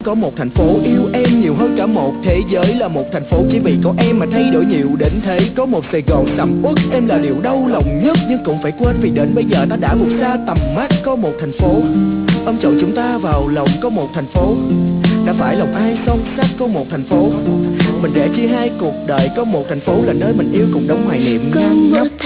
Có một thành phố yêu em nhiều hơn cả một thế giới, là một thành phố chỉ vì có em mà thay đổi nhiều đến thế. Có một Sài Gòn sầm uất, em là điều đau lòng nhất, nhưng cũng phải quên vì đến bây giờ ta đã vụt xa tầm mắt. Có một thành phố ôm trọn chúng ta vào lòng, có một thành phố đã phải lòng ai song sắc. Có một thành phố mình để chia hai cuộc đời, có một thành phố là nơi mình yêu cùng đống hoài niệm. Có một